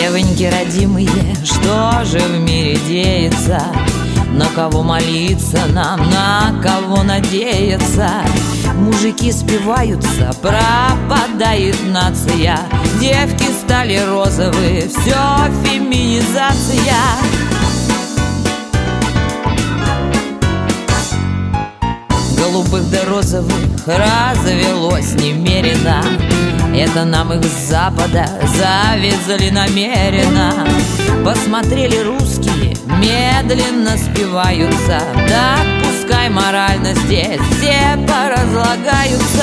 Девоньки родимые, что же в мире деется? На кого молиться нам, на кого надеяться? Мужики спиваются, пропадает нация. Девки стали розовые, все феминизация. Голубых да розовых развелось немерено. Это нам их с запада завезли намеренно. Посмотрели русские, медленно спиваются. Да пускай морально здесь все поразлагаются.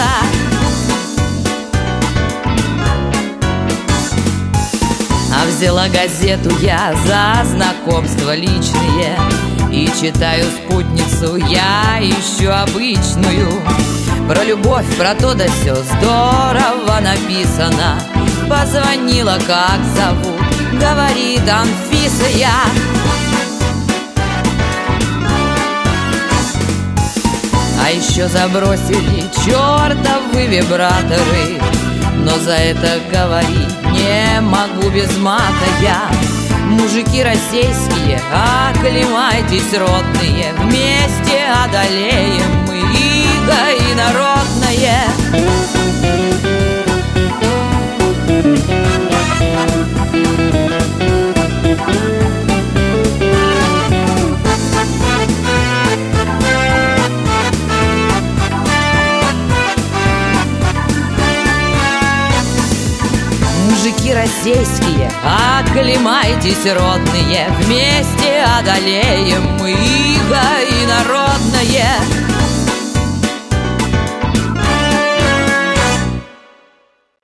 А взяла газету я за знакомства личные и читаю спутницу я ищу обычную. Про любовь, про то да сё здорово написано. Позвонила, как зовут, говорит: Анфиса я. А еще забросили чертовы вибраторы, но за это говорить не могу без мата я. Мужики российские, оклемайтесь, родные, вместе одолеем мы иго инородное. Мужики российские, оклемайтесь, родные, вместе одолеем мы иго инородное.